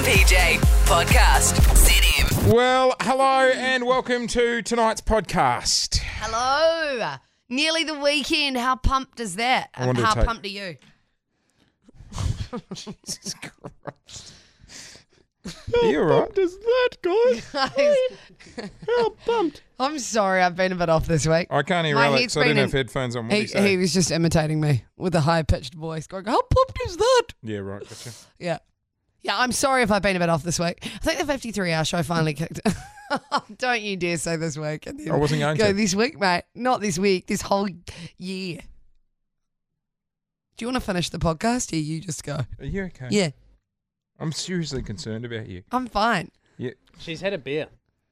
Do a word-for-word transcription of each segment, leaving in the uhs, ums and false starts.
and P J podcast. Zed M. Well, hello and welcome to tonight's podcast. Hello. Nearly the weekend. How pumped is that? I wanted to How take- pumped are you? Jesus Christ. Are you all right? Does that, guys? How pumped. I'm sorry, I've been a bit off this week. I can't hear My Alex. head's I didn't been have in- headphones on. What He, did he say? he was just imitating me with a high-pitched voice going, how pumped is that? Yeah, right. Gotcha. Yeah. Yeah, I'm sorry if I've been a bit off this week. I think the fifty-three hour show finally kicked. Don't you dare say this week. And then I wasn't going go to. this week, mate. Not this week, this whole year. Do you want to finish the podcast? Yeah, you just go. Are you okay? Yeah, I'm seriously concerned about you. I'm fine. Yeah. She's had a beer.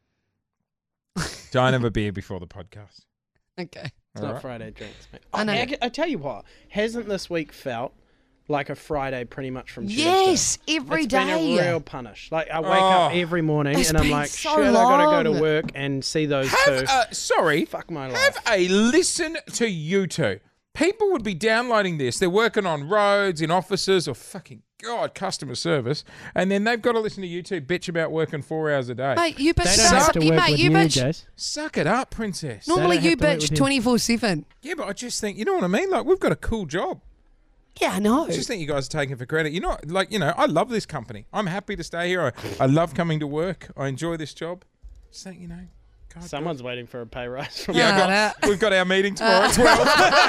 Don't have a beer before the podcast. Okay. It's All not right. Friday drinks, mate. I know. I, I tell you what, hasn't this week felt like a Friday pretty much from Tuesday? Yes, every It's day. been a real punish. Like, I wake up Oh. every morning It's and I'm been like, so shit, I gotta go to long. work and see those Have two. a, sorry. Fuck my life. Have a listen to you two. People would be downloading this. They're working on roads, in offices, or fucking God, customer service, and then they've got to listen to you two bitch about working four hours a day. Mate, you bitch. They don't have to you, work mate, with you you, bitch. Jace. Suck it up, princess. Normally don't you have to work bitch with him. twenty-four seven. Yeah, but I just think, you know what I mean? Like, we've got a cool job. Yeah, I know. I just think you guys are taking it for credit. You're not, like, you know, I love this company. I'm happy to stay here. I, I love coming to work. I enjoy this job. Just think, you know. God, Someone's waiting for a pay rise from Yeah, I Ah, got, that- we've got our meeting tomorrow at twelve.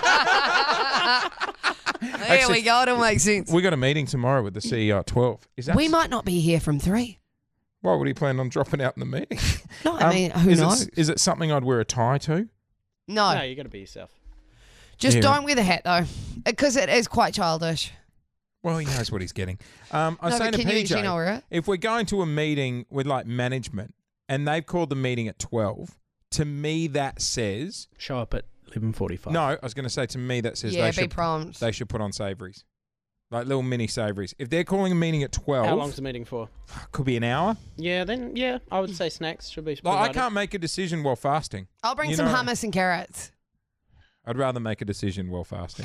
There Actually- we go. It'll make sense. we got a meeting tomorrow with the C E O at twelve. Is that We might not be here from three. Why would he plan on dropping out in the meeting? No, I Um, mean, who is knows? It, is it something I'd wear a tie to? No, No, you gotta be yourself. just Yeah. don't wear the hat though, because it is quite childish. Well, he knows what he's getting. Um, I was No, saying but to can you P J, actually not wear it? if we're going to a meeting with like management and they've called the meeting at twelve, to me that says Show up at eleven forty-five. no. I was going to say to me that says Yeah, they be should prompt. they should put on savouries, like little mini savouries. If they're calling a meeting at twelve, How long's the meeting for? could be an hour. Yeah, then, yeah, I would say snacks should be Like I provided. can't make a decision while fasting. I'll bring you some know- hummus and carrots. I'd rather make a decision while fasting.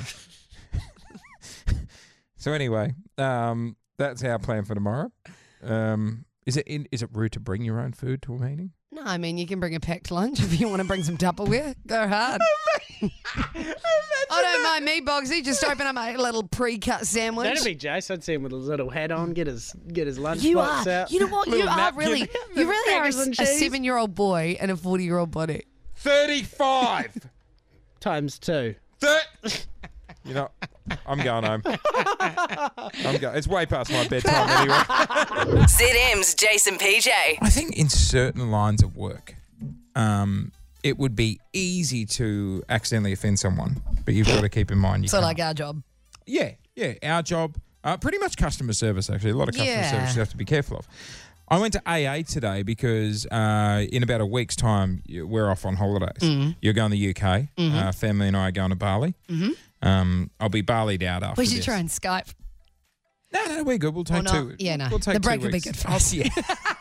So anyway, um, that's our plan for tomorrow. Um, is it in, is it rude to bring your own food to a meeting? No, I mean you can bring a packed lunch if you want to bring some Tupperware. Go hard. I don't mind me, Bogsy. Just open up a little pre-cut sandwich. That'd be Jace. I'd see him with his little hat on, get his get his lunch You box are. out. You know what? You Little are napkin. really. You really are a, Crackers and a cheese. seven-year-old boy and a forty-year-old body. Thirty-five. Times two. Thir- you know, I'm going home. I'm going. It's way past my bedtime anyway. Zed M's Jason P J. I think in certain lines of work, um, it would be easy to accidentally offend someone, but you've got to keep in mind you So can't. like our job. Yeah, yeah, our job, uh, pretty much customer service, actually. A lot of customer Yeah. service you have to be careful of. I went to A A today because uh, in about a week's time, you- we're off on holidays. Mm-hmm. You're going to the U K. Uh, family and I are going to Bali. Mhm. Um, I'll be Bali'd out after We should this. try and Skype. No, no, we're good. We'll take Or not. two. Yeah, no. We'll take The two break will be weeks. good for Oh, us. yeah.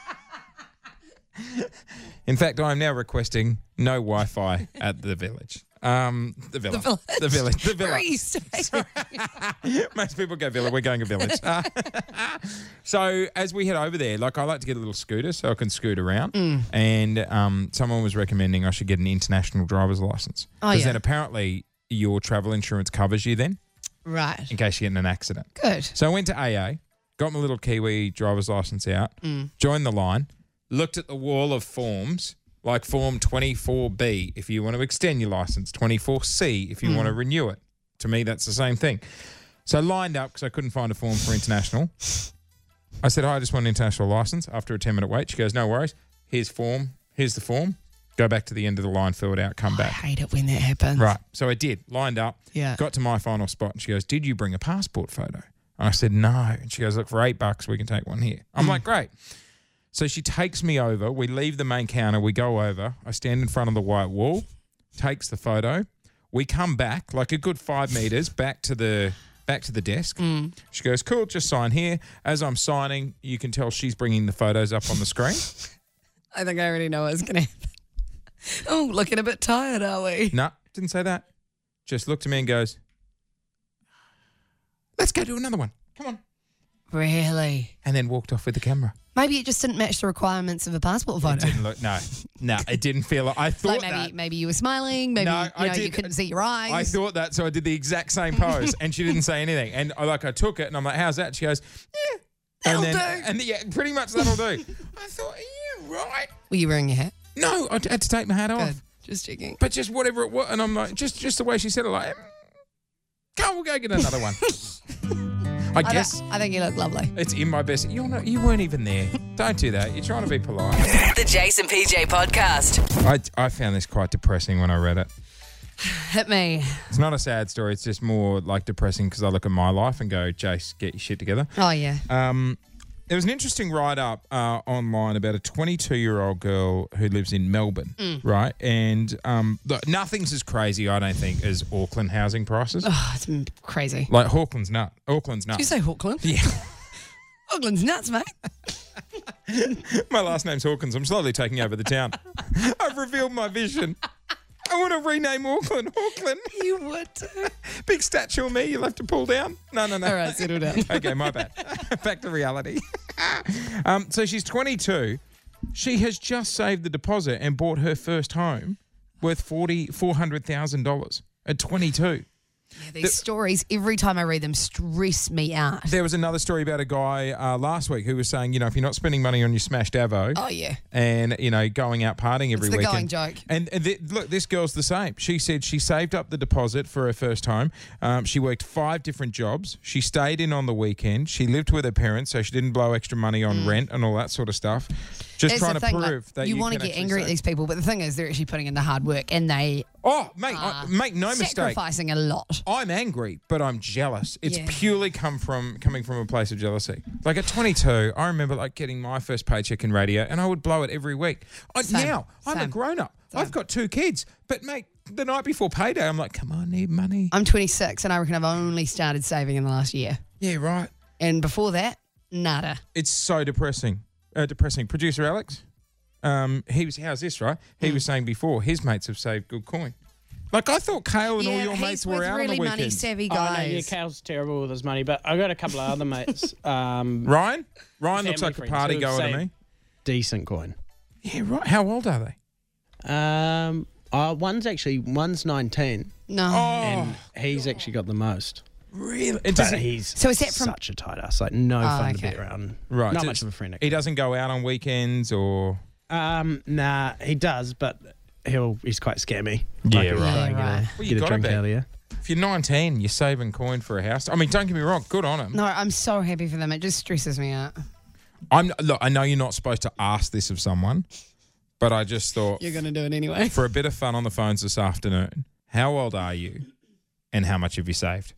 In fact, I am now requesting no Wi-Fi at the village. Um, the villa. village. The village. The villa. Very safe. Most people go villa. We're going a village. Uh, so as we head over there, like I like to get a little scooter so I can scoot around. Mm. And um, someone was recommending I should get an international driver's license. Oh, Because yeah. then apparently your travel insurance covers you then Right. in case you get in an accident. Good. So I went to A A, got my little Kiwi driver's license out, Mm. joined the line, looked at the wall of forms, like form twenty-four B if you want to extend your license, twenty-four C if you Mm. want to renew it. To me, that's the same thing. So I lined up because I couldn't find a form for international. I said, hi, I just want an international license. After a ten-minute wait, she goes, no worries. Here's form. Here's the form. Go back to the end of the line, fill it out, come I back. hate it when that happens. Right. So I did. Lined up. Yeah. Got to my final spot and she goes, did you bring a passport photo? And I said, no. And she goes, look, for eight bucks, we can take one here. I'm like, great. So she takes me over. We leave the main counter. We go over. I stand in front of the white wall, takes the photo. We come back like a good five meters back to the back to the desk. Mm. She goes, cool, just sign here. As I'm signing, you can tell she's bringing the photos up on the screen. I think I already know what's going to happen. Oh, looking a bit tired, are we? No, didn't say that. Just looked at me and goes, let's go do another one. Come on. Really? and then walked off with the camera. Maybe it just didn't match the requirements of a passport It photo. didn't look, no, no, it didn't feel like, I thought Like maybe that. maybe you were smiling, maybe No, you, I know, you did- couldn't see your eyes. I thought that, so I did the exact same pose, and she didn't say anything. And I like I took it, and I'm like, "How's that?" She goes, "Yeah, That'll and then, do. And yeah, pretty much that'll do. I thought, "Are you right?" Were you wearing your hat? No, I had to take my hat off. Good. Just checking. But just whatever it was, and I'm like, just just the way she said it, like, come, we'll go get another one. I I, guess th- I think you look lovely. it's in my best. You're not, you weren't even there. Don't do that. You're trying to be polite. The Jason P J Podcast. I, I found this quite depressing when I read it. Hit me. It's not a sad story. It's just more like depressing because I look at my life and go, Jace, get your shit together. Oh, yeah. Um, there was an interesting write-up uh, online about a twenty-two-year-old girl who lives in Melbourne, right? And um, look, nothing's as crazy, I don't think, as Auckland housing prices. Oh, it's m- crazy. Like Auckland's nut. Auckland's Did you nuts. say Auckland? Yeah. Auckland's nuts, mate. My last name's Hawkins. I'm slowly taking over the town. I've revealed my vision. I want to rename Auckland. Auckland. You would too. Big statue of me you'll have to pull down. No, no, no. All right, settle down. Okay, my bad. Back to reality. um, so she's twenty-two. She has just saved the deposit and bought her first home worth forty four hundred thousand dollars at twenty-two. Yeah, these stories, every time I read them, stress me out. There was another story about a guy uh, last week who was saying, you know, if you're not spending money on your smashed avo Oh, yeah. and, you know, going out partying every the weekend. going joke. And, and th- look, this girl's the same. She said she saved up the deposit for her first home. Um, she worked five different jobs. She stayed in on the weekend. She lived with her parents, so she didn't blow extra money on rent and all that sort of stuff. Just That's trying the to thing, like, prove that you, you want to can get actually angry at save. these people, but the thing is, they're actually putting in the hard work and they Oh, mate, I, are make no mistake. sacrificing a lot. I'm angry, but I'm jealous. It's Yeah. purely come from coming from a place of jealousy. Like at twenty-two, I remember like getting my first paycheck in radio, and I would blow it every week. I, Same. now I'm a Same. grown up. I've got two kids, but mate, the night before payday, I'm like, come on, I need money. I'm twenty-six and I reckon I've only started saving in the last year. Yeah, right. And before that, nada. It's so depressing. Uh, depressing. Producer Alex, um, he was. How's this? Right? He Hmm. was saying before his mates have saved good coin. Like I thought, Kale and all your he's mates with were out really on the money weekends. savvy Oh, no, guys. yeah, Cal's terrible with his money, but I got a couple of other mates. Um, Ryan, Ryan looks family like a friends party who've goer to saved me. Decent coin. Yeah, right. How old are they? Um, uh, one's actually one's nineteen, no. Oh, and he's actually got the most. really? It But doesn't. he's So is that from- such a tight ass? Like no Oh, fun okay. to be around. Right. Not so much of a friend. He doesn't go out on weekends or. Um, nah, he does, but he'll he's quite scammy. Yeah, Like, he'll right. try and Yeah, right. Get a, Well, you get a gotta drink be. out of you. If you're nineteen, you're saving coin for a house. I mean, don't get me wrong. Good on him. No, I'm so happy for them. It just stresses me out. I'm look. I know you're not supposed to ask this of someone, but I just thought You're going to do it anyway. for a bit of fun on the phones this afternoon. How old are you, and how much have you saved?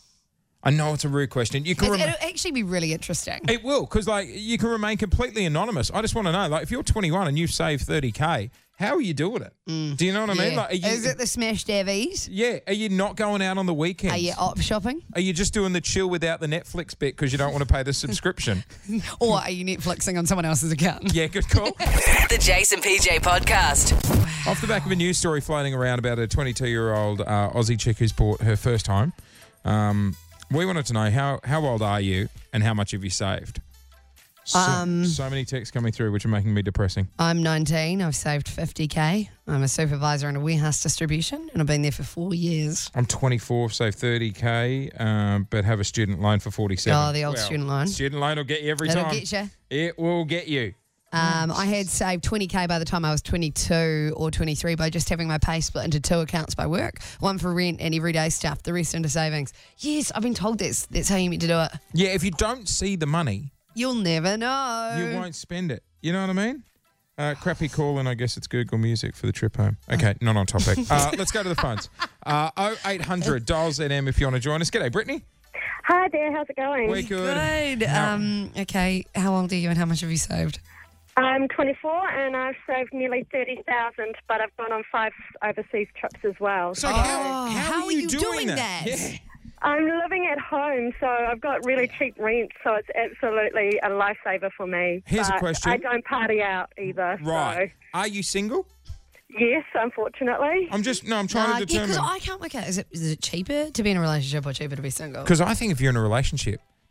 I know it's a rude question. You can. It, Rem- it'll actually be really interesting. it will, because like you can remain completely anonymous. I just want to know, like, if you're twenty-one and you've saved thirty k, how are you doing it? Do you know what I mean? Yeah. Like, are you, Is it the smashed Avies? yeah. Are you not going out on the weekends? Are you op shopping? Are you just doing the chill without the Netflix bit because you don't want to pay the subscription? Or are you Netflixing on someone else's account? Yeah, good call. The Jason P J Podcast. Off the back of a news story floating around about a twenty-two-year-old uh, Aussie chick who's bought her first home, um, we wanted to know how, how old are you and how much have you saved? So, Um, so many texts coming through, which are making me depressing. I'm nineteen. I've saved fifty K. I'm a supervisor in a warehouse distribution and I've been there for four years. I'm twenty-four, saved thirty k, um, but have a student loan for forty-seven. Oh, the old student loan. Student loan will get you every That'll time. get you. It will get you. Um, I had saved twenty K by the time I was twenty-two or twenty-three by just having my pay split into two accounts by work, one for rent and everyday stuff, the rest into savings. Yes, I've been told that's, that's how you meant to do it. Yeah, if you don't see the money, You'll never know. you won't spend it. You know what I mean? Uh, crappy call, and I guess it's Google Music for the trip home. Okay, not on topic. Uh, let's go to the phones. Uh, oh eight hundred dial Z M if you want to join us. G'day, Brittany. Hi there, how's it going? We're good. Good. How- Um, okay, how old are you and how much have you saved? I'm twenty-four and I've saved nearly thirty thousand, but I've gone on five overseas trips as well. So Oh, how, how are you doing doing that? Yeah. I'm living at home, so I've got really cheap rent, so it's absolutely a lifesaver for me. Here's a But question. I don't party out either. Right. Are you single? So yes, unfortunately. I'm just, no, I'm trying Nah, to yeah, determine. because I can't work out. Is it is it cheaper to be in a relationship or cheaper to be single? Because I think if you're in a relationship,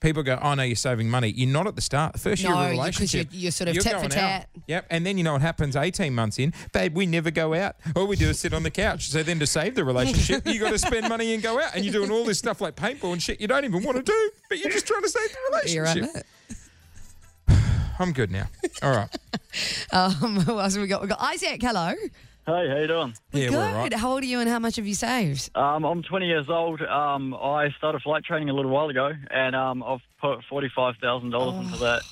people go, oh, no, you're saving money. You're not at the start. The first year No, of a you- 'cause relationship. you're- you're sort of tit for going tat. out. Yep. And then you know what happens eighteen months in? Babe, we never go out. All we do is sit on the couch. So then to save the relationship, you got to spend money and go out. And you're doing all this stuff like paintball and shit you don't even want to do, but you're just trying to save the You're right. relationship. I'm good now. All right. Um, who else have we got? We've got Isaac. Hello. Hey, how you doing? Yeah, Good. we're all right. How old are you and how much have you saved? Um, I'm twenty years old. Um, I started flight training a little while ago, and um, I've put forty-five thousand dollars into that.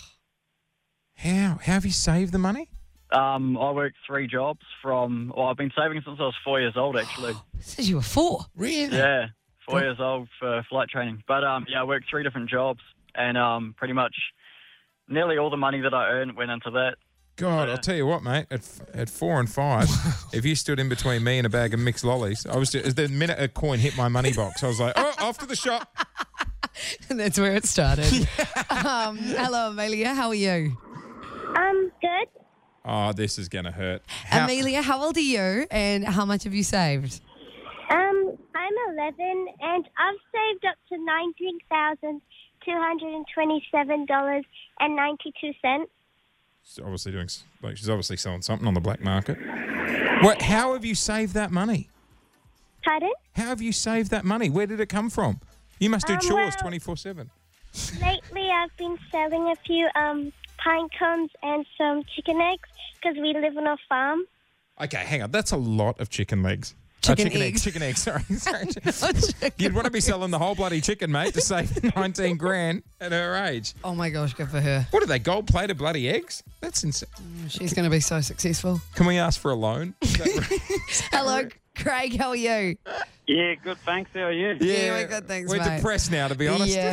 How? How have you saved the money? Um, I worked three jobs from. Well, I've been saving since I was four years old, actually. Says you were four. Really? Yeah, four years old for flight training. But um, yeah, I worked three different jobs, and um, pretty much nearly all the money that I earned went into that. God, I'll tell you what, mate. At, f- at four and five, if you stood in between me and a bag of mixed lollies, I was just, the minute a coin hit my money box, I was like, oh, off to the shop. And that's where it started. um, hello, Amelia. How are you? Um, good. Oh, this is going to hurt. How- Amelia, how old are you and how much have you saved? Um, I'm eleven and I've saved up to nineteen thousand two hundred twenty-seven dollars and ninety-two cents. She's obviously doing, s- like, she's obviously selling something on the black market. What? How have you saved that money? Pardon? How have you saved that money? Where did it come from? You must do Um, chores well- twenty-four seven. Lately, I've been selling a few um pine cones and some chicken eggs because we live on a farm. Okay, hang on. That's a lot of chicken legs. Chicken chicken eggs. Chicken eggs, sorry. sorry. You'd want to be selling the whole bloody chicken, mate, to save nineteen grand at her age. Oh my gosh, good for her. What are they, gold-plated bloody eggs? That's insane. She's going to be so successful. Can we ask for a loan? Is that right? Hello, Craig. How are you? Yeah, good. Thanks. How are you? Yeah, we're good, thanks, We're mate. depressed now, to be honest. Yeah.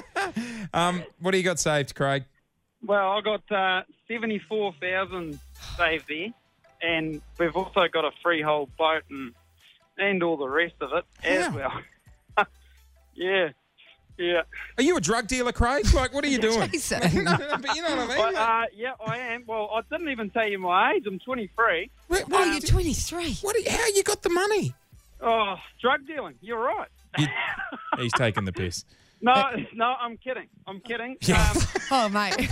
Um, what do you got saved, Craig? Well, I got uh, seventy-four thousand saved there, and we've also got a freehold boat and and all the rest of it as How? well. yeah, yeah. Are you a drug dealer, Craig? Like, what are you doing? Jason. no, no, but you know what I mean? But, uh, yeah, I am. Well, I didn't even tell you my age. I'm twenty-three. Where- Oh, what- you're twenty-three. what are you- how you got the money? Oh, drug dealing. You're right. He's taking the piss. No, no, I'm kidding. I'm kidding. Yeah. Um, Oh, mate.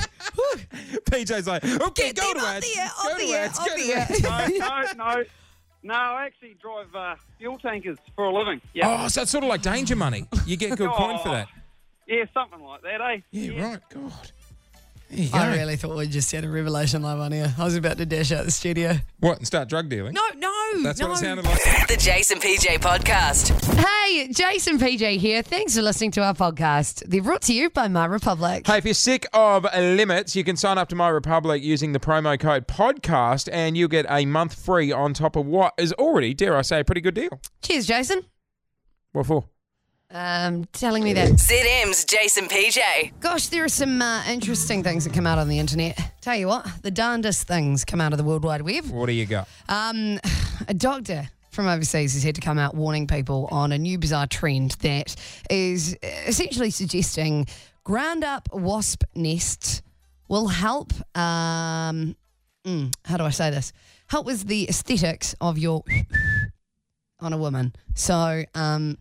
P J's like, okay, Get go them to up ads. there, Go up to there, ads. up Go to there. ads. no, no, no. No, I actually drive uh, fuel tankers for a living. Yeah. Oh, so it's sort of like danger money. You get good coin for that. Yeah, something like that, eh? Yeah, right. God. There you go. I really thought we just had a revelation live on here. I was about to dash out the studio. What, and start drug dealing? No, no, That's no. what it sounded like. The Jason P J Podcast. Hey, Jason P J here. Thanks for listening to our podcast. They're brought to you by My Republic. Hey, if you're sick of limits, you can sign up to My Republic using the promo code podcast and you'll get a month free on top of what is already, dare I say, a pretty good deal. Cheers, Jason. What for? Um, telling me that. Z M's Jason P J. Gosh, there are some uh, interesting things that come out on the internet. Tell you what, the darndest things come out of the World Wide Web. What do you got? Um, a doctor from overseas has had to come out warning people on a new bizarre trend that is essentially suggesting ground up wasp nests will help, um, mm, how do I say this? Help with the aesthetics of your on a woman. So, um,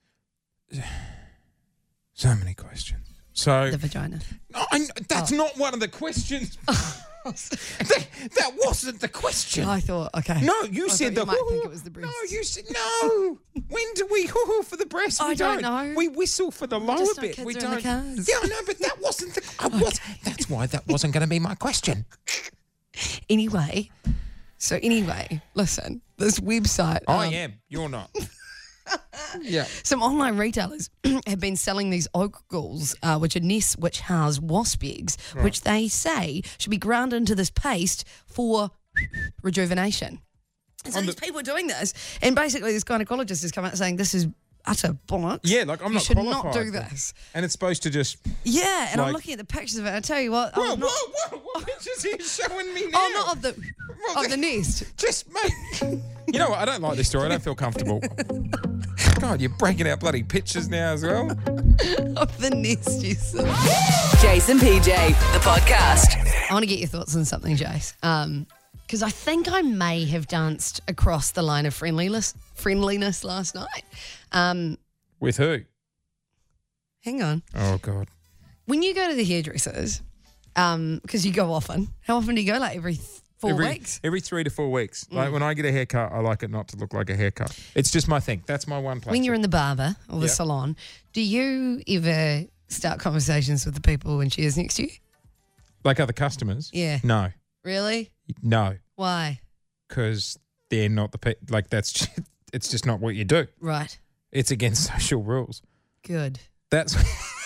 So many questions. So the vagina. No, I, that's not one of the questions. that, that wasn't the question. I thought, okay. No, you I said thought the. you might think it was the breast. No, you said no. When do we hoo hoo for the breast? I we don't know. We whistle for the lower just know bit. kids We are in the don't. cars. Yeah, I know, but that wasn't the. I was, that's why that wasn't going to be my question. Anyway, so anyway, listen, this website. I um, am. You're not. Yeah. Some online retailers have been selling these oak galls, uh, which are nests which house wasp eggs, which they say should be ground into this paste for rejuvenation. And so On these the- people are doing this, and basically this gynecologist has come out saying this is utter bollocks. Yeah, like I'm you not should qualified. not do for- this. And it's supposed to just. Yeah, and I'm Like- looking at the pictures of it. I tell you what, Whoa, I'm not, whoa, whoa! What pictures are you showing me now? oh, not of the Well, of the nest. Just mate. You know what? I don't like this story. I don't feel comfortable. God, you're breaking out bloody pictures now as well. Of the nest, yes. Jason P J, the podcast. I want to get your thoughts on something, Jace. Um, because I think I may have danced across the line of friendliness, friendliness last night. Um, With who? hang on. Oh God. When you go to the hairdressers, um, because you go often, how often do you go? Like every th- four every, weeks? Every three to four weeks. Like when I get a haircut, I like it not to look like a haircut. It's just my thing. That's my one place. When you're in the barber or the Yep. salon, do you ever start conversations with the people in chairs next to you? Like other customers? Yeah. No. Really? No. Why? Because they're not the pe- like that's just, it's just not what you do. Right. It's against social rules. Good. That's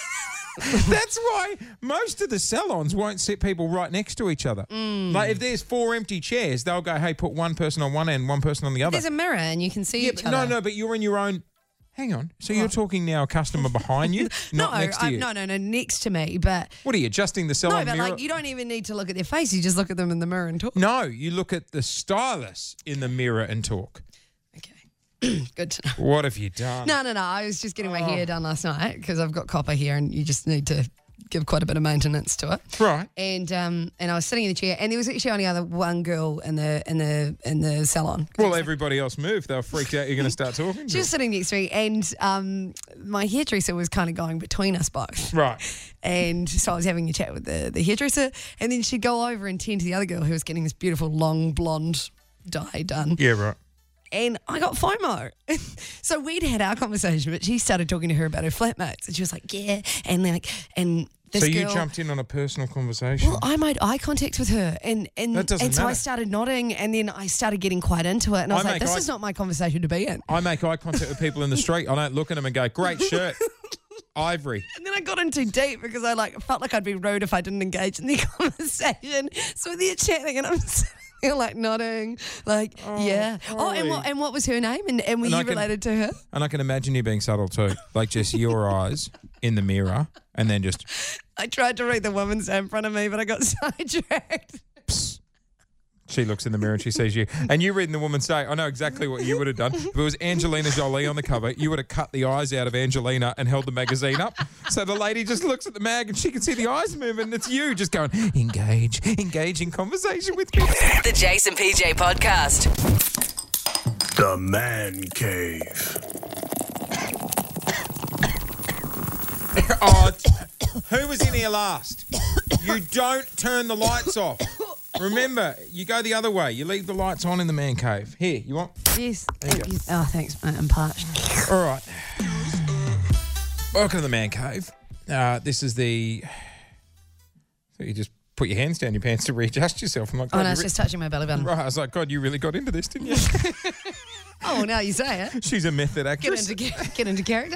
that's why most of the salons won't sit people right next to each other. Mm. Like if there's four empty chairs, they'll go, "Hey, put one person on one end, one person on the other." There's a mirror and you can see Yeah, each but other. no, no, but you're in your own. Hang on. So you're talking now a customer behind you, not no, next to I- you. no, no, no, next to me. But What are you adjusting the no, salon but mirror? like you don't even need to look at their face. You just look at them in the mirror and talk. No, you look at the stylist in the mirror and talk. Okay, good to know. What have you done? No, no, no. I was just getting my Oh. hair done last night because I've got copper hair and you just need to give quite a bit of maintenance to it. Right. And um, and I was sitting in the chair, and there was actually only other one girl in the in the in the salon. Well, everybody else moved. They were freaked out you're going to start talking to She was sitting next to me, and um, my hairdresser was kind of going between us both. them. Right. And so I was having a chat with the, the hairdresser, and then she'd go over and tend to the other girl who was getting this beautiful long blonde dye done. Yeah, right. And I got FOMO. So we'd had our conversation, but she started talking to her about her flatmates, and she was like, "Yeah," and like, and this So you girl, jumped in on a personal conversation. Well, I made eye contact with her, and and, That doesn't and so I matter. started nodding, and then I started getting quite into it, and I was I like, make "This eye- is not my conversation to be in." I make eye contact with people in the street. I don't look at them and go, "Great shirt, Ivory." And then I got in too deep because I like felt like I'd be rude if I didn't engage in the conversation. So they're chatting, and I'm sitting there like nodding, like yeah. Oh, and Ollie. what and what was her name? And and were And you I can- related to her? And I can imagine you being subtle too, like just your eyes in the mirror, and then just I tried to read the woman's name in front of me, but I got sidetracked. she looks in the mirror and she sees you, and you reading the woman's say, I know exactly what you would have done. If it was Angelina Jolie on the cover, you would have cut the eyes out of Angelina and held the magazine up, so the lady just looks at the mag and she can see the eyes moving. And it's you just going, engage, engage in conversation with me. The Jason P J Podcast. The Man Cave. Oh, t- who was in here last? You don't turn the lights off. Remember, you go the other way. You leave the lights on in the man cave. Here, you want? Yes, thank you. Oh, thanks, mate. I'm parched. All right. Welcome to the man cave. Uh, this is the. So you just put your hands down your pants to readjust yourself. I'm like, Oh God, no, you it's re- just touching my belly button. right. I was like, God, you really got into this, didn't you? Oh, well, now you say it. She's a method Get actress. into get into character.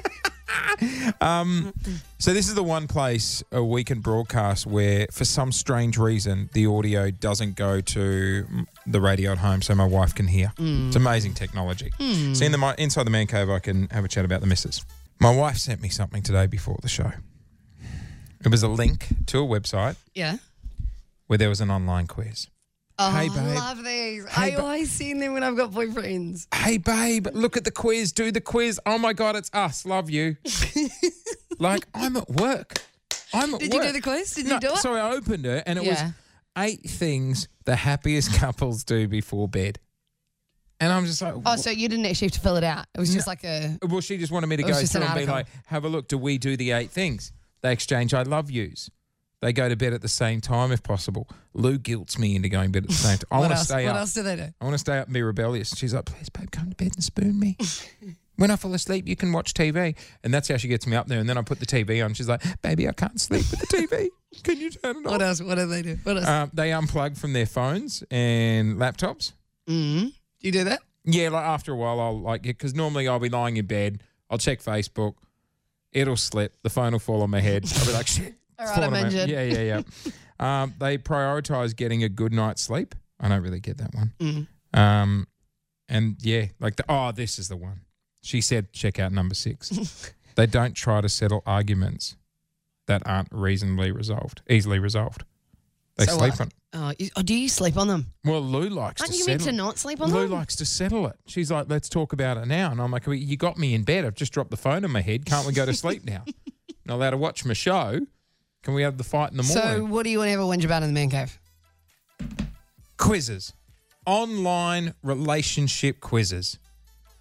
So this is the one place a we can broadcast where, for some strange reason, the audio doesn't go to mm, the radio at home, so my wife can hear. It's amazing technology. So in the mi- inside the man cave, I can have a chat about the missus. My wife sent me something today before the show. It was a link to a website Yeah. where there was an online quiz. Oh, Hey, I babe. love these. Hey, I ba- always see them when I've got boyfriends. Hey, babe, look at the quiz. Do the quiz. Oh my God, it's us. Love you. Like, I'm at work. I'm at Did work. you do the quiz? Did No, you do it? So I opened it and it Yeah. was eight things the happiest couples do before bed. And I'm just like, Oh, so you didn't actually have to fill it out. It was just like a. well, she just wanted me to It go was just through an and be article. like, have a look. Do we do the eight things? They exchange I love yous. They go to bed at the same time if possible. Lou guilts me into going to bed at the same time. I What want to else? stay What up. else do they do? I want to stay up and be rebellious. She's like, please, babe, come to bed and spoon me. When I fall asleep, you can watch T V. And that's how she gets me up there. And then I put the T V on. She's like, baby, I can't sleep with the T V. Can you turn it off? What else? What do they do? What else? Um, they unplug from their phones and laptops. mm. Do you do that? Yeah, like after a while, I'll like it because normally I'll be lying in bed. I'll check Facebook. It'll slip. The phone will fall on my head. I'll be like, shit. All it's right, I'm falling on my- injured. Yeah, yeah, yeah. um, they prioritize getting a good night's sleep. I don't really get that one. Mm. Um, and yeah, like the oh, this is the one. She said, check out number six. They don't try to settle arguments that aren't reasonably resolved, easily resolved. They So sleep what? on. Oh, you, oh, do you sleep on them? Well, Lou likes Aren't to you settle. meant to not sleep on Lou them? likes to settle it. She's like, let's talk about it now. And I'm like, well, you got me in bed. I've just dropped the phone on my head. Can't we go to sleep now? Not allowed to watch my show. Can we have the fight in the So, morning? what do you want to have a whinge about in the man cave? Quizzes. Online relationship quizzes.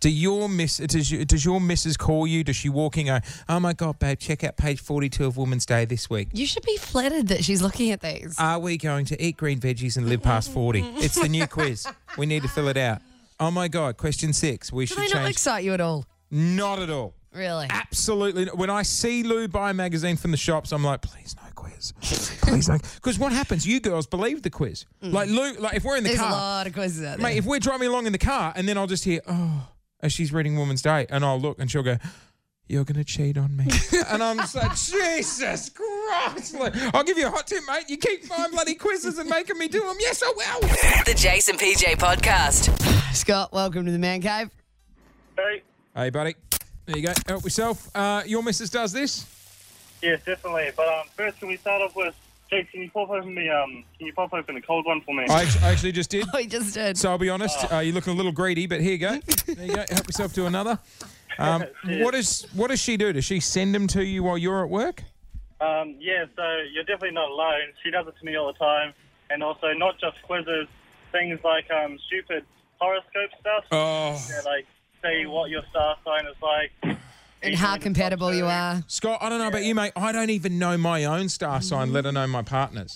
Do your miss does your, does your missus call you? Does she walk in and go, oh my God, babe, check out page forty-two of Women's Day this week? You should be flattered that she's looking at these. Are we going to eat green veggies and live past forty? It's the new quiz. We need to fill it out. Oh my God, question six. We Do should they change. not excite you at all? Not at all. Really? Absolutely. When I see Lou buy a magazine from the shops, I'm like, please no quiz. Please no. Because what happens? You girls believe the quiz. Like Lou, like if we're in the There's car. a lot of quizzes out there. Mate, if we're driving along in the car and then I'll just hear, oh, as she's reading Woman's Day, and I'll look and she'll go, you're going to cheat on me. And I'm just like, Jesus Christ. Like, I'll give you a hot tip, mate. You keep buying bloody quizzes and making me do them. Yes, I will. The Jason P J Podcast. Scott, welcome to the Man Cave. Hey. Hey, buddy. There you go. Help yourself. Uh, your missus does this? Yes, definitely. But um, first, can we start off with, Jake, can you pop open the um, can you pop open the cold one for me? I actually, I actually just did. Oh, he just did. So I'll be honest, uh, you're looking a little greedy, but here you go. There you go. Help yourself to another. Um, what is what does she do? Does she send them to you while you're at work? Um, yeah, so you're definitely not alone. She does it to me all the time. And also, not just quizzes, things like um, stupid horoscope stuff. Oh. Yeah, like, say what your star sign is like. And how compatible you are. Scott, I don't know about you, mate. I don't even know my own star sign, let alone my partner's.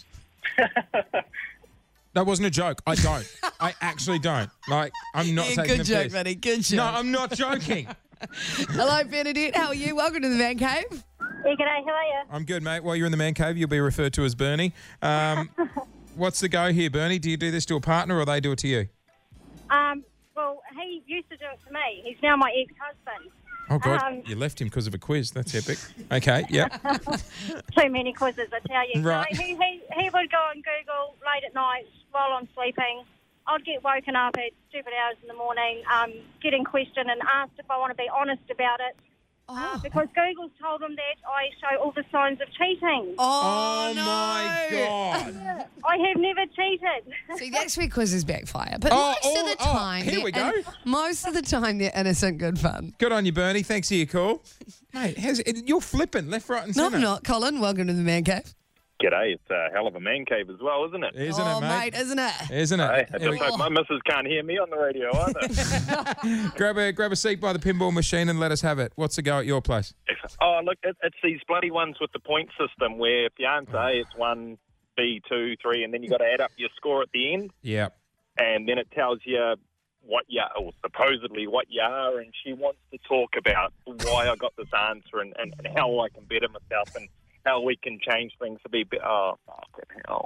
That wasn't a joke. I don't. I actually don't. Like, I'm not Yeah, taking good the joke, piss. buddy. Good joke. No, I'm not joking. Hello, Benedict. How are you? Welcome to the Man Cave. Hey, g'day, how are you? I'm good, mate. While you're in the man cave, you'll be referred to as Bernie. Um, what's the go here, Bernie? Do you do this to a partner or they do it to you? Um, well, he used to do it to me. He's now my ex-husband. Oh, God. Um, You left him because of a quiz. That's epic. Okay, yep. Too many quizzes, I tell you. Right. No, he, he, he would go on Google late at night while I'm sleeping. I'd get woken up at stupid hours in the morning, um, getting questioned and asked if I want to be honest about it. Uh, Oh. because Google's told them that I show all the signs of cheating. Oh, Oh, no. my God. I have never cheated. See, that's where quizzes backfire. But Oh, most oh, of the oh, time, here they're- we go. and most of the time, they're innocent, good fun. Good on you, Bernie. Thanks for your call. Mate, how's it, you're flipping left, right and No, centre. I'm not. Colin, welcome to the Man Cave. G'day, it's a hell of a man cave as well, isn't it? Isn't oh, it, mate? isn't it? Isn't Hey, it? I Here we just hope my missus can't hear me on the radio either. grab a grab a seat by the pinball machine and let us have it. What's the go at your place? Oh, look, it, it's these bloody ones with the point system where if you answer A, it's one, B, two, three, and then you got to add up your score at the end, Yeah. and then it tells you what you are, or supposedly what you are, and she wants to talk about why I got this answer and, and, and how I can better myself and how we can change things to be better. Oh, fucking hell.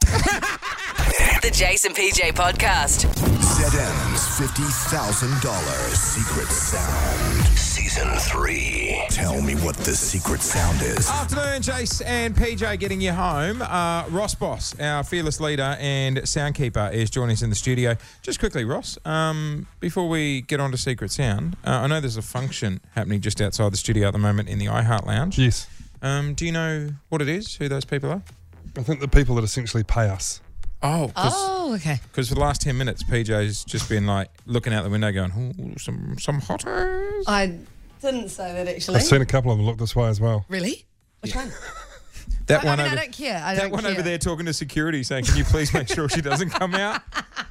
The Jason P J Podcast. Z M's fifty thousand dollars Secret Sound. Season three. Tell me what the secret sound is. Afternoon, Jace and P J getting you home. Uh, Ross Boss, our fearless leader and soundkeeper, is joining us in the studio. Just quickly, Ross, um, before we get on to Secret Sound, uh, I know there's a function happening just outside the studio at the moment in the iHeart Lounge. Yes. Um, do you know what it is, who those people are? I think the people that essentially pay us. Oh, Oh, okay. because for the last ten minutes, P J's just been like looking out the window going, ooh, some, some hotters. I didn't say that, actually. I've seen a couple of them look this way as well. Really? Which one? That I, one I mean, over I don't care. I That don't one care. over there talking to security saying, can you please make sure she doesn't come out?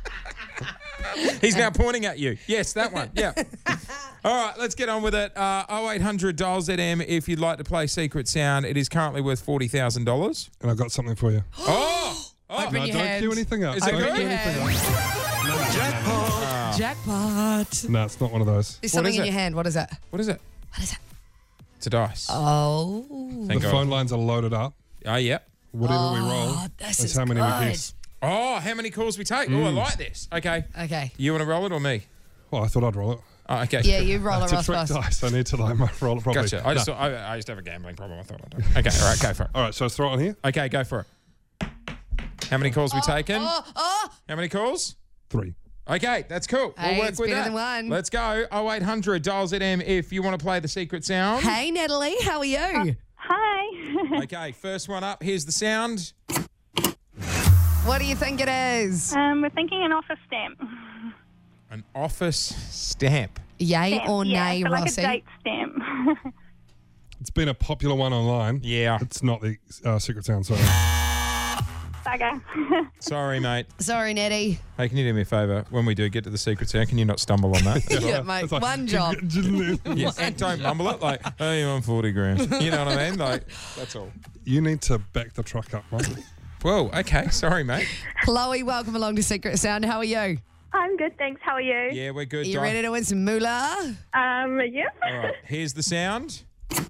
He's now pointing at you. Yes, that one. Yeah. All right, let's get on with it. Uh, oh eight hundred dial Z M if you'd like to play Secret Sound. It is currently worth forty thousand dollars. And I've got something for you. Oh! oh. Open No, your don't hand. cue anything up. Is it Don't good? cue anything up. Jackpot. Jackpot. No, it's not one of those. There's What something is in it? your hand. What is it? What is it? What is it? It's a dice. Oh. Thank the God. phone lines are loaded up. Oh, yeah. Whatever we roll, Oh, this that's is how many good. we guess. Oh, how many calls we take? Oh, I like this. Okay. Okay. You want to roll it or me? Well, I thought I'd roll it. Oh, okay. Yeah, you roll a It's a Ross trick Boss. dice. I need to like roll it properly. Gotcha. I just, No. I, I used to have a gambling problem. I thought I'd do it. Okay, all right, go for it. All right, so let's throw it on here. Okay, go for it. How many calls we taking? Oh, oh. How many calls? Three. Okay, that's cool. Hey, we'll work it's with better that. than one. Let's go. oh eight hundred dial Z M if you want to play the Secret Sound. Hey, Natalie. How are you? Hi. Okay, first one up. Here's the sound. What do you think it is? um, we're thinking an office stamp. An office stamp. Yay Stamp, or yeah, nay, so like Rossi? a date stamp. It's been a popular one online. Yeah. It's not the uh, Secret Sound, sorry. bugger. Sorry, mate. Sorry, Natty. Hey, can you do me a favour? When we do get to the secret sound, can you not stumble on that? Yeah, mate. One job. Yes, and don't mumble it like, oh, you want forty grand. You know what I mean? Like, that's all. You need to back the truck up, mate. Whoa, okay. Sorry, mate. Chloe, welcome along to Secret Sound. How are you? I'm good, thanks. How are you? Yeah, we're good. Are you Di. ready to win some moolah? Um, yeah. All right, here's the sound.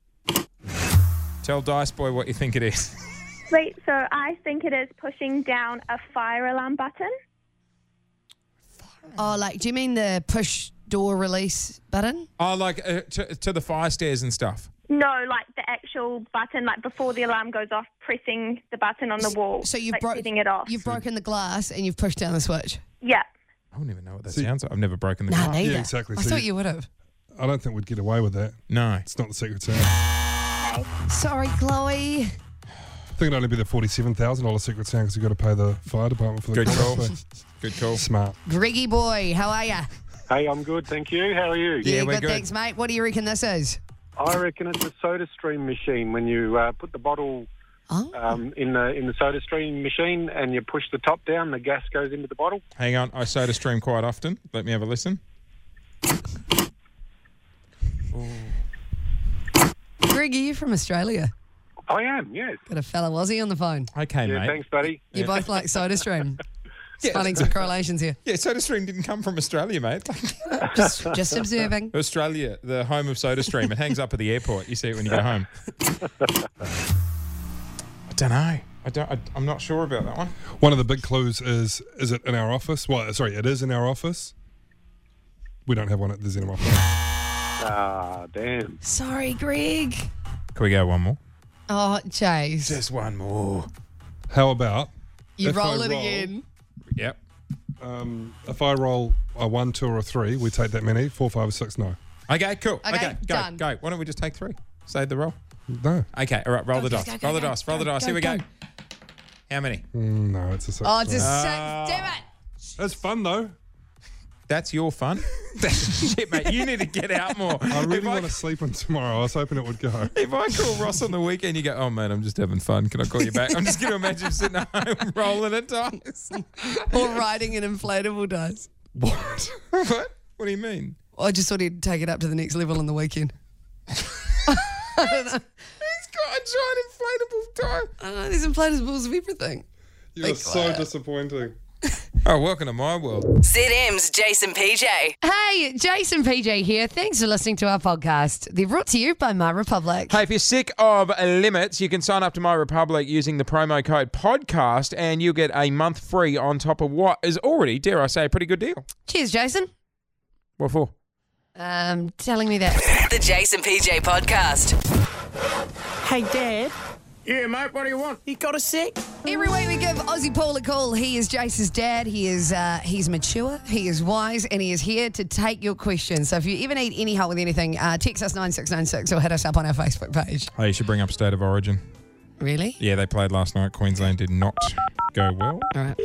Tell Dice Boy what you think it is. Sweet. So I think it is pushing down a fire alarm button. Oh, like, do you mean the push door release button? Oh, like uh, to, to the fire stairs and stuff. No, like the actual button, like before the alarm goes off, pressing the button on the wall. So you've like broke setting it off. You've broken the glass and you've pushed down the switch. Yeah. I wouldn't even know what that See- sounds like. I've never broken the Nah, glass. neither. Yeah, exactly. I So thought you- you would have. I don't think we'd get away with that. No. It's not the secret sound. Sorry, Chloe. I think it'd only be the forty-seven thousand dollars secret sound because you've got to pay the fire department for the Good call. so Good call. smart. Greggy boy, how are you? Hey, I'm good, thank you. How are you? Yeah, we're good, good. thanks, mate. What do you reckon this is? I reckon it's a soda stream machine. When you uh, put the bottle Oh. um, in the in the soda stream machine and you push the top down, the gas goes into the bottle. Hang on. I soda stream quite often. Let me have a listen. Greg, are you from Australia? I am, yes. Got a fella Aussie on the phone. Okay, Yeah, mate. thanks, buddy. You both like SodaStream. It's Yeah. finding some correlations here. Yeah, SodaStream didn't come from Australia, mate. Just, just observing. Australia, the home of SodaStream. It hangs up at the airport. You see it when you get home. I don't know. I don't. I, I'm not sure about that one. One of the big clues is, is it in our office? Well, sorry, it is in our office. We don't have one at the Xenom office. Ah, damn. Sorry, Greg. Can we go one more? Oh, Chase. Just one more. How about You if roll I it roll- again. Yep. Um, if I roll a one, two, or a three, we take that many. Four, five, or six, no. Okay, cool. Okay, Okay, go, done. go. Why don't we just take three? Save the roll. No. Okay, all right, roll Go, the go, dice. go, roll the go, dice. Roll go, the dice. go, Here we go. go. How many? Mm, no, it's a six. Oh, just no. six. Damn it. That's fun, though. That's your fun. Shit, mate. You need to get out more. I really if, I, want to sleep in tomorrow. I was hoping it would go. if I call Ross on the weekend, you go, oh, man, I'm just having fun. Can I call you back? I'm just going to imagine him sitting at home rolling a dice. Or riding an inflatable dice. What? What? What do you mean? I just thought he'd take it up to the next level on the weekend. I don't know. He's got a giant inflatable dice. I don't know. There's inflatables of everything. You're Like, so uh, disappointing. Oh, welcome to my world. Z M's Jason P J. Hey, Jason P J here. Thanks for listening to our podcast. They're brought to you by My Republic. Hey, if you're sick of limits, you can sign up to My Republic using the promo code podcast and you'll get a month free on top of what is already, dare I say, a pretty good deal. Cheers, Jason. What for? Um, telling me that. The Jason P J podcast. Hey, Dad. Yeah, mate, what do you want? You got a sec? Every week we give Aussie Paul a call. He is Jace's dad. He is uh, he's mature, he is wise, and he is here to take your questions. So if you ever need any help with anything, uh, text us nine six nine six or hit us up on our Facebook page. Hey, you should bring up State of Origin. Really? Yeah, they played last night. Queensland did not go well. All right.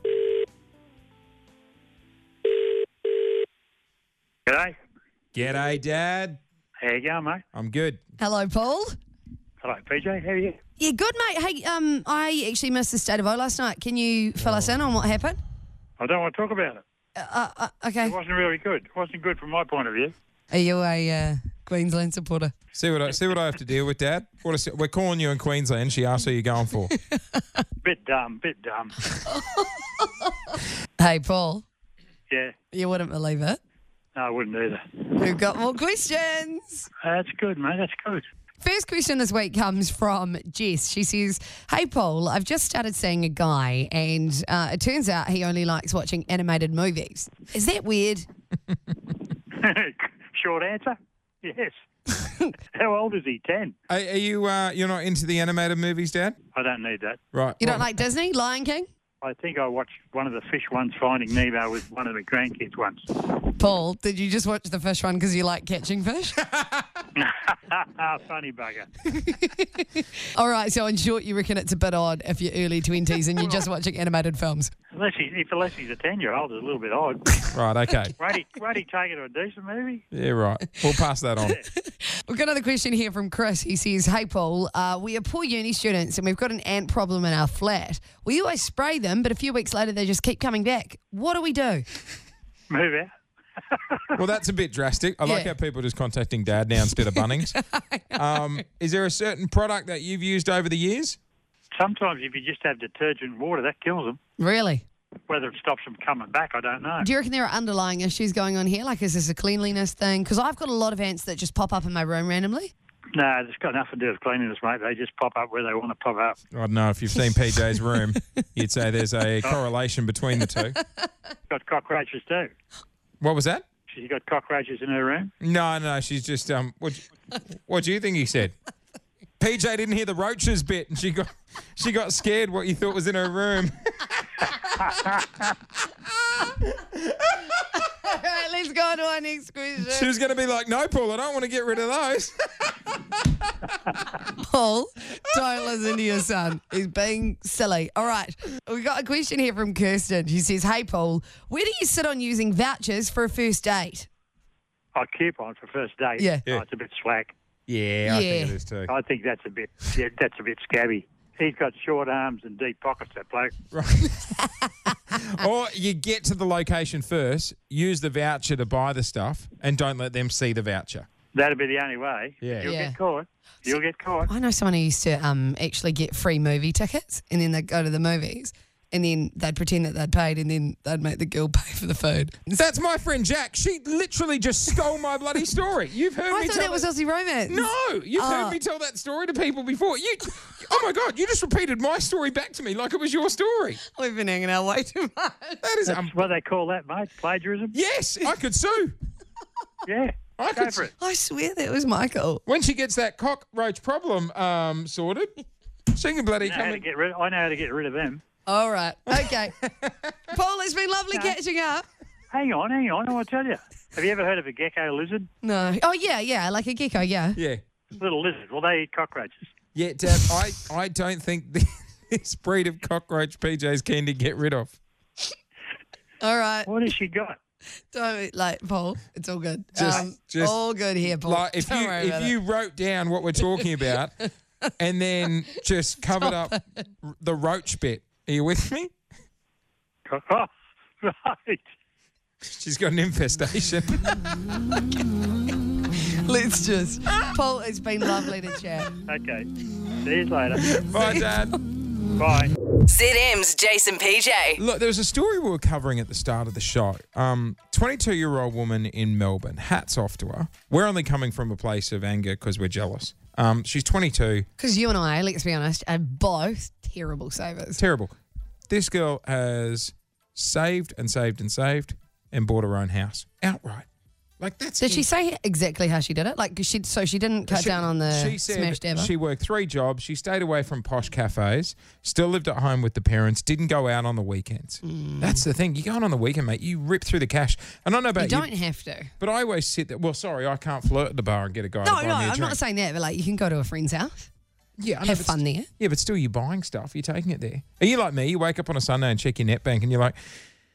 G'day. G'day, Dad. How you going, mate? I'm good. Hello, Paul. Hello, P J. How are you? Yeah, good, mate. Hey, um, I actually missed the State of O last night. Can you fill us in on what happened? I don't want to talk about it. Uh, uh, okay. It wasn't really good. It wasn't good from my point of view. Are you a uh, Queensland supporter? See what I see what I have to deal with, Dad. What is, we're calling you in Queensland. She asked who you're going for. Bit dumb, bit dumb. Hey, Paul. Yeah. You wouldn't believe it. No, I wouldn't either. We've got more questions. That's good, mate. That's good. First question this week comes from Jess. She says, hey, Paul, I've just started seeing a guy and uh, it turns out he only likes watching animated movies. Is that weird? Short answer, yes. How old is he? Ten. Are, are you uh, you're not into the animated movies, Dad? I don't need that. Right. You don't like Disney, Lion King? I think I watched one of the fish ones, Finding Nemo, with one of the grandkids once. Paul, did you just watch the fish one because you like catching fish? Funny bugger. All right, so in short, you reckon it's a bit odd if you're early twenties and you're just watching animated films? Look, Unless, he, if, unless he's a ten-year-old, it's a little bit odd. Right, okay. Won't he, won't he take it to a decent movie? Yeah, right. We'll pass that on. We've got another question here from Chris. He says, hey, Paul, uh, we are poor uni students and we've got an ant problem in our flat. We always spray them, but a few weeks later they just keep coming back. What do we do? Move out. Well, that's a bit drastic. I like Yeah. how people are just contacting Dad now instead of Bunnings. Um, is there a certain product that you've used over the years? Sometimes if you just have detergent and water, that kills them. Really? Whether it stops them coming back, I don't know. Do you reckon there are underlying issues going on here? Like, is this a cleanliness thing? Because I've got a lot of ants that just pop up in my room randomly. No, it's got nothing to do with cleanliness, mate. They just pop up where they want to pop up. I don't know. If you've seen P J's room, you'd say there's a correlation between the two. Got cockroaches too. What was that? She's got cockroaches in her room. No, no, she's just um. What? What do you think he said? P J didn't hear the roaches bit, and she got she got scared. What you thought was in her room? All right, let's go on to our next question. She was going to be like, "No, Paul, I don't want to get rid of those." Paul, don't listen to your son. He's being silly. All right, we got a question here from Kirsten. She says, hey, Paul, where do you sit on using vouchers for a first date? Oh, coupon for first date. Yeah. Oh, it's a bit slack. Yeah, I think it is too. I think that's a bit. Yeah, that's a bit scabby. He's got short arms and deep pockets. That bloke. Or you get to the location first, use the voucher to buy the stuff, and don't let them see the voucher. That'd be the only way. Yeah. You'll Yeah. get caught. You'll get caught. I know someone who used to um, actually get free movie tickets, and then they'd go to the movies, and then they'd pretend that they'd paid, and then they'd make the girl pay for the food. That's my friend Jack. She literally just stole my bloody story. You've heard I me thought tell that was that- Aussie Romance. No, you've Oh. heard me tell that story to people before. You, oh my God, you just repeated my story back to me like it was your story. We've been hanging out way too much. That is That's um, what they call that, mate. Plagiarism. yes, I could sue. Yeah. I Go could. for it. I swear that was Michael. When she gets that cockroach problem um, sorted, she can bloody I know, come how to and get rid, I know how to get rid of them. All right. Okay. Paul, it's been lovely catching up. Hang on, hang on. I'll tell you. Have you ever heard of a gecko lizard? No. Oh, yeah, yeah, like a gecko, yeah. Yeah. Little lizard. Well, they eat cockroaches. Yeah, Dad, I, I don't think this breed of cockroach P J's keen to get rid of. All right. What has she got? Don't, like, Paul, it's all good. Just- um, just- all good here, Paul. Like if Don't you worry about if it. you wrote down what we're talking about and then just covered up the roach bit. Are you with me? Oh, right. She's got an infestation. Let's just. Paul, it's been lovely to chat. Okay. See you later. Bye, Dad. Bye. Z M's Jason P J. Look, there was a story we were covering at the start of the show. Um, twenty-two-year-old woman in Melbourne. Hats off to her. We're only coming from a place of anger because we're jealous. Um, she's twenty-two. Because you and I, let's be honest, are both terrible savers. Terrible. This girl has saved and saved and saved and bought her own house outright. Like that's. Did she say exactly how she did it? Like, she so she didn't cut She- down on the she said smashed ever. she worked three jobs. She stayed away from posh cafes. Still lived at home with the parents. Didn't go out on the weekends. Mm. That's the thing. You go out on the weekend, mate. You rip through the cash. And I don't know you about you, don't have to. but I always sit there. Well, sorry, I can't flirt at the bar and get a guy. No, to buy no, me a I'm drink. not saying that, but like, you can go to a friend's house. Yeah, I know, have but fun st- there. Yeah, but still, you're buying stuff. You're taking it there. Are you like me? You wake up on a Sunday and check your net bank, and you're like,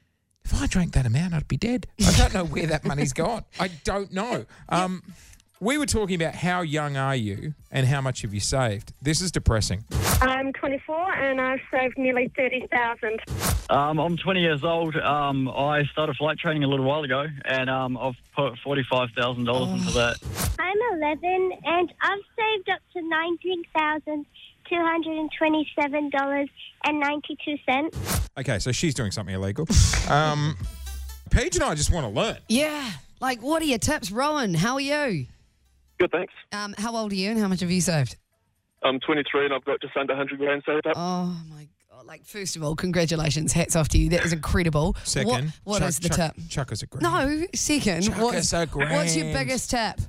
if I drank that amount, I'd be dead. I don't know where that money's gone. I don't know. Um, we were talking about how young are you and how much have you saved. This is depressing. I'm twenty-four and I've saved nearly thirty thousand. Um, I'm twenty years old. Um, I started flight training a little while ago, and um, I've put forty-five thousand dollars into that. I'm eleven and I've saved up to nineteen thousand two hundred twenty-seven dollars and ninety-two cents. Okay, so she's doing something illegal. Um, Paige and I just want to learn. Yeah. Like, what are your tips? Rowan, how are you? Good, thanks. Um, how old are you and how much have you saved? I'm twenty-three and I've got just under one hundred grand saved up. Oh, my God. Like, first of all, congratulations. Hats off to you. That is incredible. Second, What, what chuck, is the chuck, tip? Chuck us a grand. No, second. Chuck what's, us a grand. what's your biggest tip?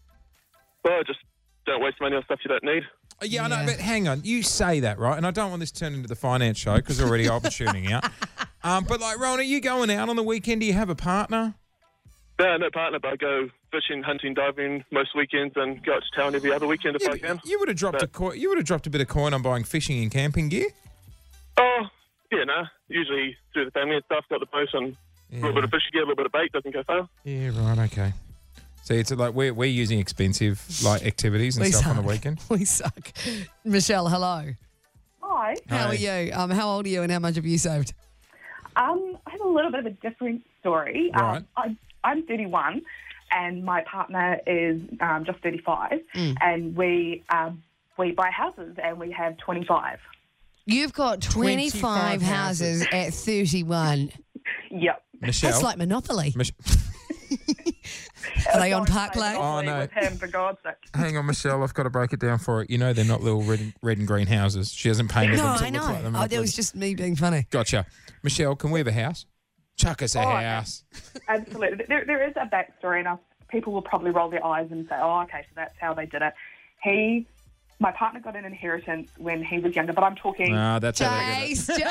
Well, just don't waste money on stuff you don't need. Oh, Yeah, I know, but hang on. You say that, right? And I don't want this to turn into the finance show because already I'll be tuning out. Um, but, like, Rowan, are you going out on the weekend? Do you have a partner? No, no partner, but I go fishing, hunting, diving most weekends and go out to town every other weekend if Yeah, I but can. You would have dropped a But- coin. You would have dropped a bit of coin on buying fishing and camping gear. Oh, yeah, no, usually through the family and stuff, got the boat and Yeah. a little bit of fish again, a little bit of bait, doesn't go far. Yeah, right, okay. See, it's like we're, we're using expensive like activities and We stuff on the suck. weekend. We suck. Michelle, hello. Hi. How are you? Um, how old are you and how much have you saved? Um, I have a little bit of a different story. Right. Um, I, I'm thirty-one, and my partner is um, just thirty-five, Mm. and we um, we buy houses, and we have twenty-five. You've got twenty-five, twenty-five houses at thirty-one. Yep. Michelle. That's like Monopoly. Mich- Are they on Park Lane? Oh, no. With him, for God's sake. Hang on, Michelle, I've got to break it down for it. You know they're not little red, red and green houses. She hasn't painted No, them to I look know. like them. Oh, that was just me being funny. Gotcha. Michelle, can we have a house? Chuck us a Oh, house. Absolutely. There, there is a backstory, and I, people will probably roll their eyes and say, oh, okay, so that's how they did it. He, my partner got an inheritance when he was younger, but I'm talking... Ah, that's how they did it.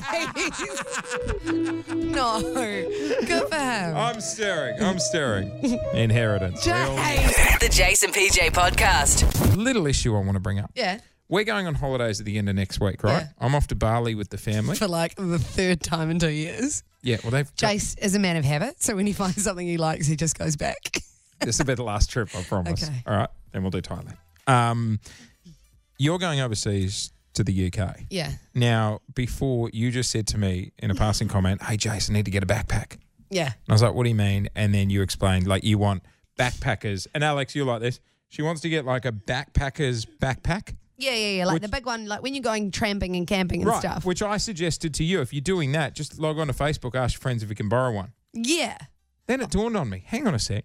Jace, Jace. No. Good for him. I'm staring. I'm staring. Inheritance. Real- The Jason P J Podcast. Little issue I want to bring up. Yeah. We're going on holidays at the end of next week, right? Yeah. I'm off to Bali with the family. For like the third time in two years. Yeah, well, they've. Jace is a man of habit, so when he finds something he likes, he just goes back. This will be the last trip, I promise. Okay. All right, then we'll do Thailand. Um, you're going overseas to the U K. Yeah. Now, before you just said to me in a passing comment, hey, Jason, I need to get a backpack. Yeah. And I was like, what do you mean? And then you explained, like, you want backpackers. And Alex, you like this. She wants to get, like, a backpacker's backpack. Yeah, yeah, yeah. Like Which- the big one, like when you're going tramping and camping and right, stuff. which I suggested to you. If you're doing that, just log on to Facebook, ask your friends if you can borrow one. Yeah. Then it dawned on me, hang on a sec.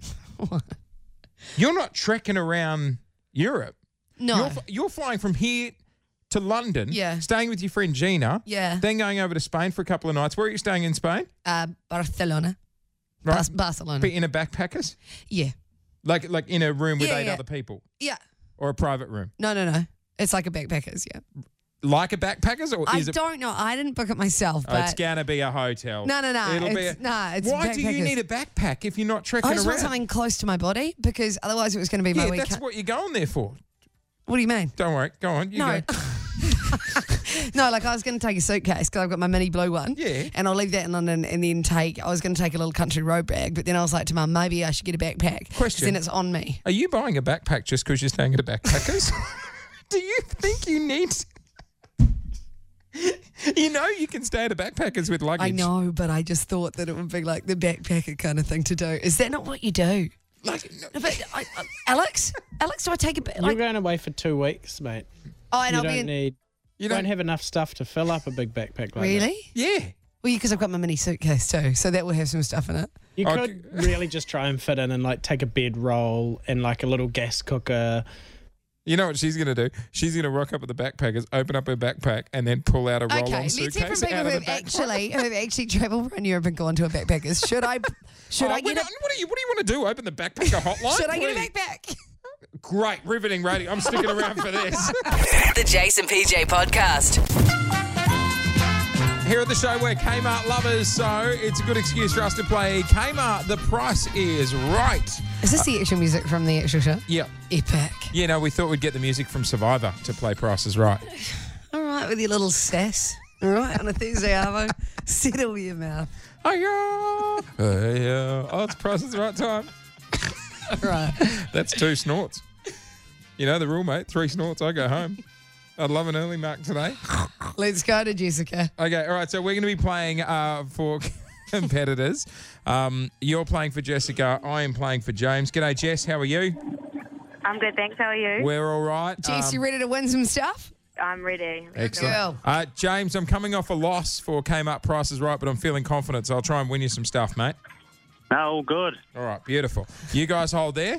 You're not trekking around Europe. No. You're, f- you're flying from here to London, Yeah. staying with your friend Gina, Yeah. then going over to Spain for a couple of nights. Where are you staying in Spain? Uh, Barcelona. Right. Bas- Barcelona. But in a backpackers? Yeah. Like like in a room with Yeah, eight yeah. other people? Yeah. Or a private room? No, no, no. It's like a backpackers, yeah. Like a backpackers? Or I is it? don't know. I didn't book it myself, Oh, but it's going to be a hotel. no, no, no. It'll be It's, a- no, it's Why do you backpackers. need a backpack if you're not trekking I just around? want something close to my body because otherwise it was going to be my yeah, weekend. that's what you're going there for. What do you mean? Don't worry. Go on. You No. go. No, like I was going to take a suitcase because I've got my mini blue one. Yeah. And I'll leave that in London and then take, I was going to take a little country road bag, but then I was like to Mum, maybe I should get a backpack. 'cause Question. Then it's on me. Are you buying a backpack just because you're staying at a backpackers? Do you think you need... You know you can stay at a backpackers with luggage. I know, but I just thought that it would be like the backpacker kind of thing to do. Is that not what you do? Like, no, but I, I, Alex, Alex, do I take a bit? You're Like, going away for two weeks, mate. oh, and you I'll don't be in. need. You don't have enough stuff to fill up a big backpack like that. Really? Yeah. Well, because I've got my mini suitcase too, so that will have some stuff in it. You Oh, could really just try and fit in and like take a bedroll and like a little gas cooker. You know what she's going to do? She's going to rock up at the backpackers, open up her backpack, and then pull out a roll-on Okay, let's suitcase hear from people out who of have the back actually who have actually travelled around Europe and gone to a backpackers. Should I? Should Oh, I get we're a? not- what do you What do you want to do? Open the backpacker hotline? Should I get a Please. backpack? Great, riveting radio. I'm sticking around for this. The Jason P J Podcast. Here at the show, we're Kmart lovers, so it's a good excuse for us to play Kmart. The price is right. Is this the actual music from the actual show? Yeah. Epic. Yeah, no, we thought we'd get the music from Survivor to play Price is Right. All right, with your little sass. All right, on a Thursday, Arvo. Settle your mouth. Oh, yeah. Uh, yeah. Oh, it's Price is Right time. Right. That's two snorts. You know the rule, mate. Three snorts, I go home. I'd love an early mark today. Let's go to Jessica. Okay, all right. So we're going to be playing uh, for competitors. Um, you're playing for Jessica. I am playing for James. G'day, Jess. How are you? I'm good, thanks. How are you? We're all right. Jess, Um, you ready to win some stuff? I'm ready. Excellent. Girl. Uh, James, I'm coming off a loss for Kmart Price is Right, but I'm feeling confident, so I'll try and win you some stuff, mate. No, all good. All right, beautiful. You guys hold there.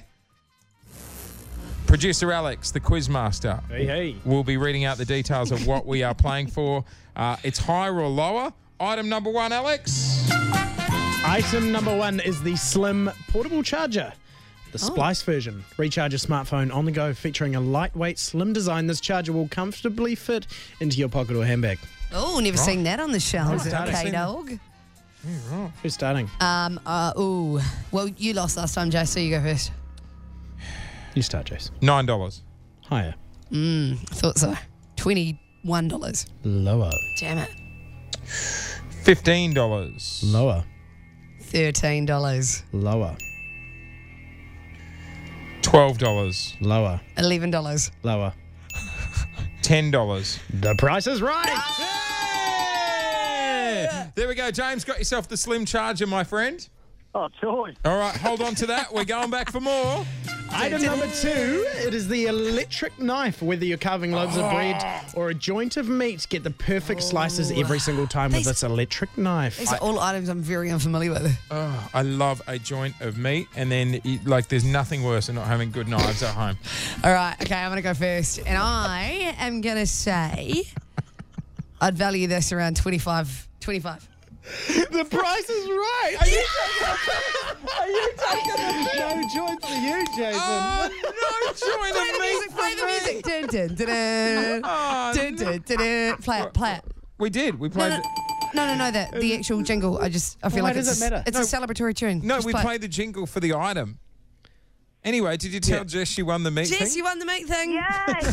Producer Alex, the quiz master, Hey, hey. will be reading out the details of what we are playing for. Uh, it's higher or lower. Item number one, Alex. Item number one is the Slim portable charger. The Oh. Splice version. Recharge your smartphone on the go, featuring a lightweight, slim design. This charger will comfortably fit into your pocket or handbag. Oh, never Right. seen that on the shelves. Right. Okay, Seen- dog. Yeah, right. Who's starting? Um. Uh. Ooh. Well, you lost last time, Jay, so you go first. You start, Jace. Nine dollars. Higher. Mm. I thought so. Twenty-one dollars. Lower. Damn it. fifteen dollars. Lower. thirteen dollars. Lower. twelve dollars. Lower. eleven dollars. Lower. ten dollars. The price is right. Yeah! There we go. James, got yourself the Slim Charger, my friend. Oh, joy. All right, hold on to that. We're going back for more. Item number two, it is the electric knife. Whether you're carving loaves of bread or a joint of meat, get the perfect slices every single time with These- this electric knife. These are all items I'm very unfamiliar with. Oh, I love a joint of meat, and then it- like there's nothing worse than not having good knives at home. All right, okay, I'm going to go first. And I am going to say I'd value this around twenty-five. twenty-five. The price is right. Are you taking Are you taking the No joint for you, Jason. Oh, no joint Play of the meat music, for play the me. music. Dun, dun, dun, dun. Oh, Dun, dun, dun, dun. Play it, play it. We did. We No, played. no, no, no, no, the, the actual jingle. I just, I feel Why like does it's, it a, matter? it's a celebratory tune. The, no, Just we play it. played the jingle for the item. Anyway, did you tell Yeah. Jess she won the meat Jess, thing? you won the meat thing. Yay!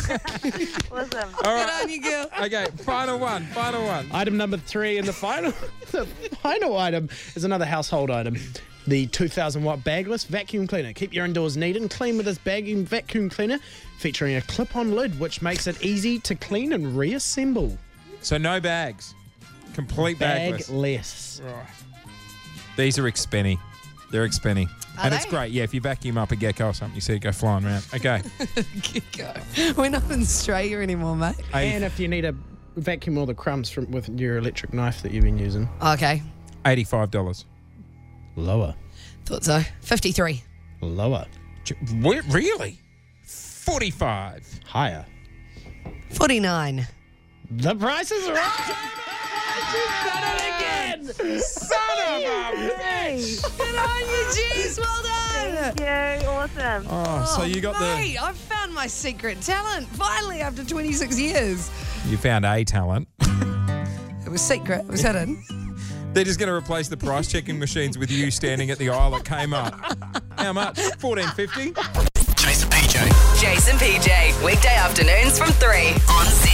Awesome. All Good right. on you, girl. Okay, final one. Final one. Item number three, and the final, the final item is another household item. The two thousand watt bagless vacuum cleaner. Keep your indoors neat and clean with this vacuum vacuum cleaner, featuring a clip-on lid, which makes it easy to clean and reassemble. So no bags. Complete bagless. Bagless. Right. These are expenny. They're expenny. Are and it's they? great. Yeah, if you vacuum up a gecko or something, you see it go flying around. Okay. Go. We're not in Australia anymore, mate. And if you need to vacuum all the crumbs from with your electric knife that you've been using. Okay. eighty-five dollars. Lower. Thought so. fifty-three. Lower. What? Really? forty-five. Higher. forty-nine. The price is right. You've done it again. Son of a bitch. Good on you, Jess. Well done. Thank you. Awesome. Oh, so you got Mate, I've found my secret talent. Finally, after twenty-six years. the... You found a talent. It was secret. It was hidden. They're just going to replace the price checking machines with you standing at the aisle at Kmart. How much? fourteen fifty. Jason P J. Jason P J, weekday afternoons from three on Zip.